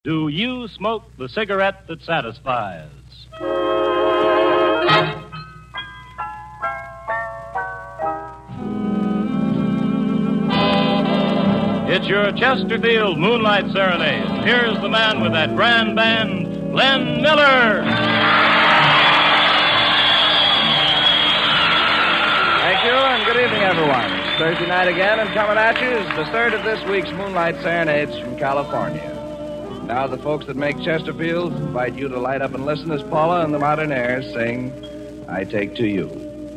Do you smoke the cigarette that satisfies? It's your Chesterfield Moonlight Serenade. Here's the man with that grand band, Glenn Miller. Thank you, and good evening, everyone. It's Thursday night again, and coming at you is the third of this week's Moonlight Serenades from California. Now the folks that make Chesterfield invite you to light up and listen as Paula and the Modern Airs sing, I Take to You.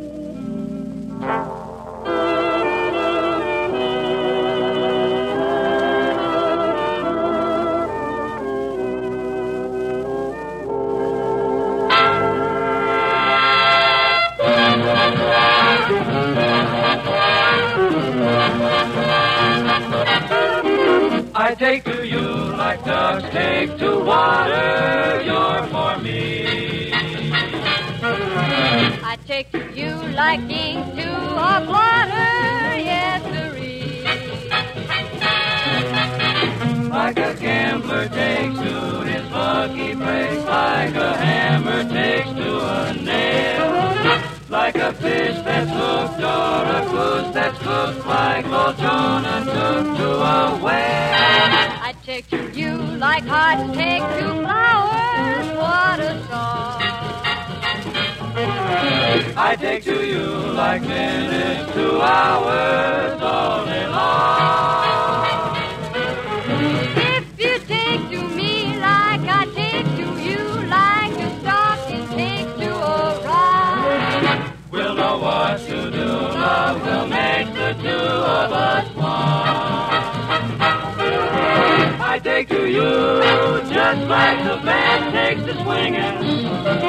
I take to you like ducks take to water, you're for me. I take to you like kings to a blotter, yes, sirree. Like a gambler takes to his lucky break, like a hammer takes to a nail, like a fish that's hooked or a goose that's cooked, like Lord Jonah took to a whale. I take to you like hearts take to flowers, what a song. I take to you like minutes to hours all day long. If you take to me like I take to you, like a stocking takes to a rock, We'll know what to do, love will make the two of us one. I take to you just like the band takes to swinging.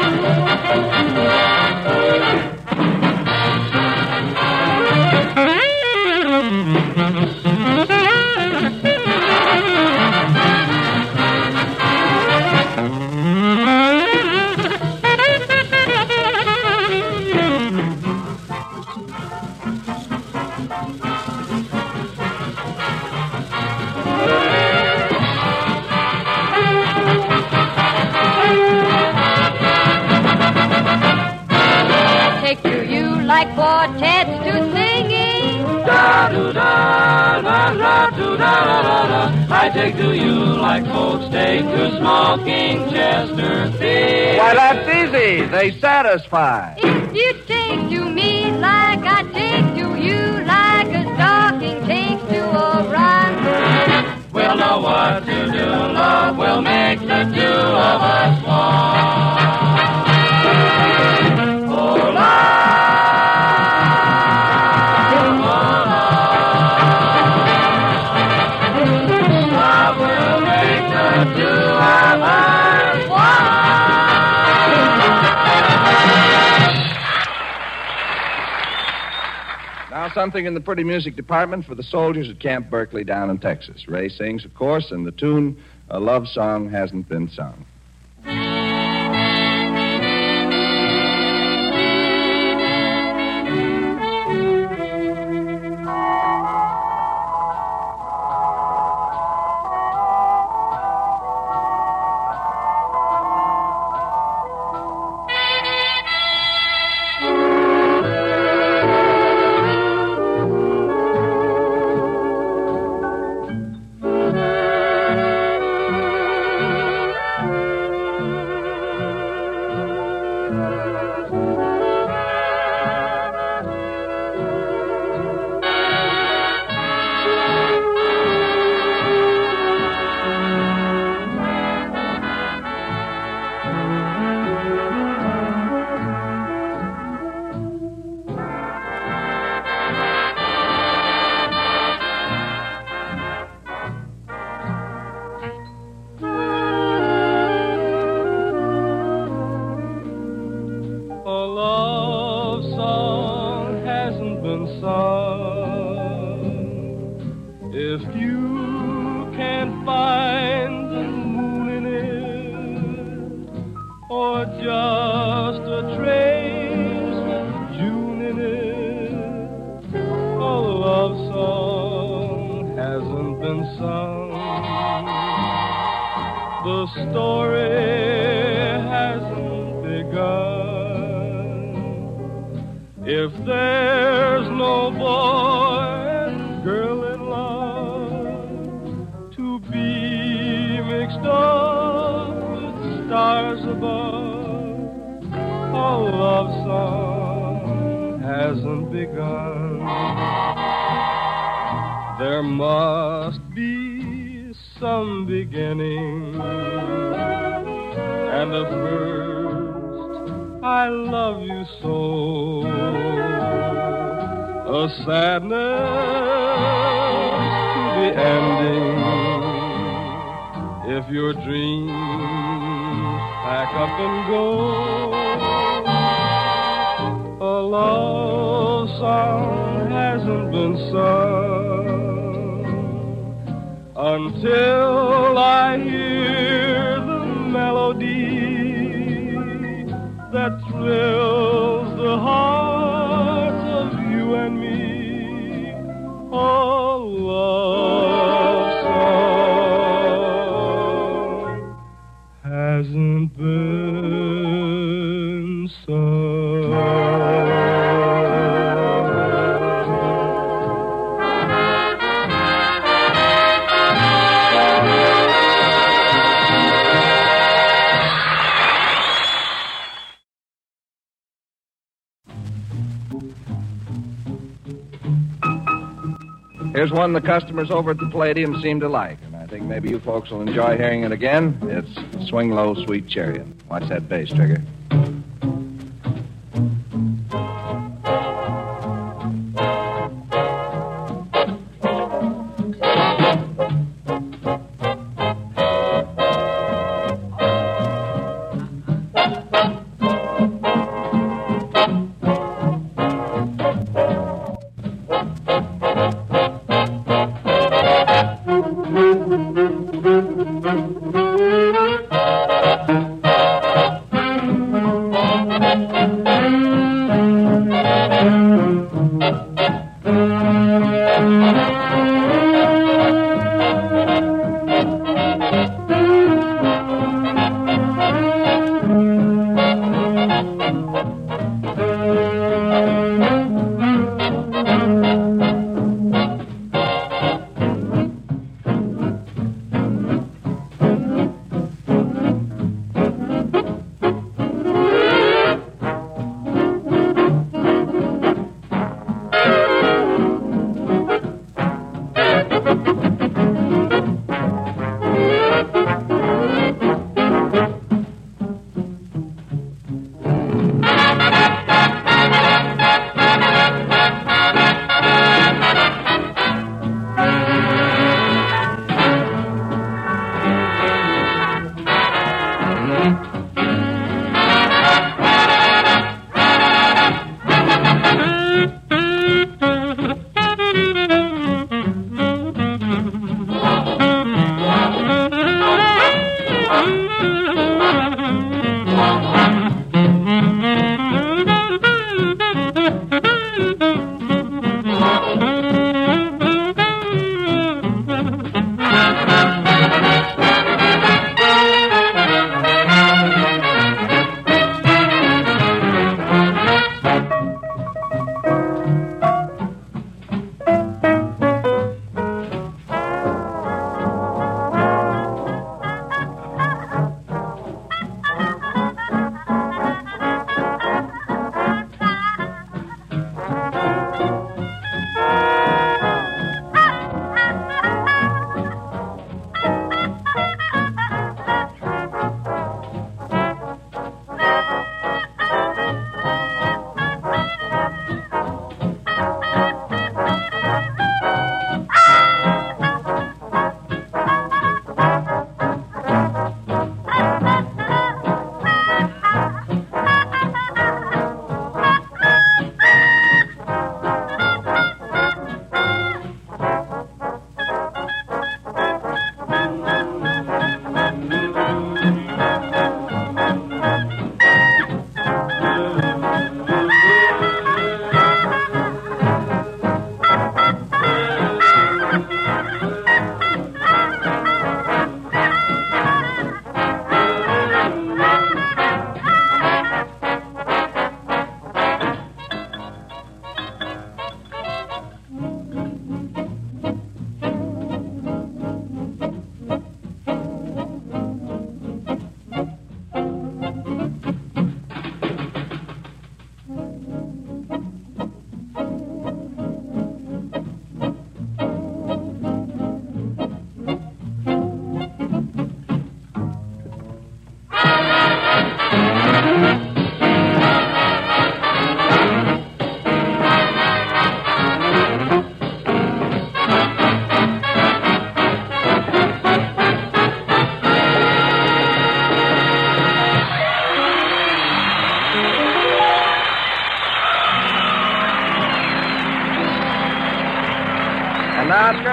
take to you like quartets to singing. Da do da da da do da da da da. I take to you like folks take to smoking Chesterfield. Why, that's easy. They satisfy. If you take to me like I take to you, like a stocking takes to a rock, We'll know what to do, love will make the two of us one. Oh, love will make the two of us one. Now something in the pretty music department for the soldiers at Camp Berkeley down in Texas. Ray sings, of course, and the tune, A Love Song Hasn't Been Sung. the story hasn't begun. If there's no boy and girl in love to be mixed up with stars above, a love song hasn't begun. There must be some beginning, and at first I love you so. A sadness to the ending. If your dreams pack up and go, a love song hasn't been sung until I hear the melody that thrills the hearts of you and me. A love song hasn't been sung. Here's one the customers over at the Palladium seem to like, and I think maybe you folks will enjoy hearing it again. It's Swing Low, Sweet Chariot. Watch that bass, Trigger.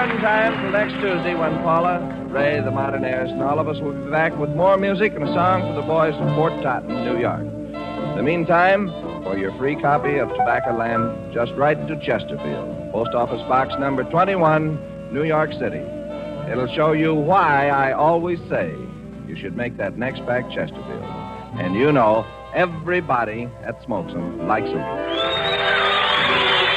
one time till next Tuesday when Paula, Ray, the Modernaires, and all of us will be back with more music and a song for the boys from Fort Totten, New York. In the meantime, for your free copy of Tobacco Land, just write to Chesterfield, Post Office Box number 21, New York City. It'll show you why I always say you should make that next pack Chesterfield. And you know, everybody that smokes them likes them.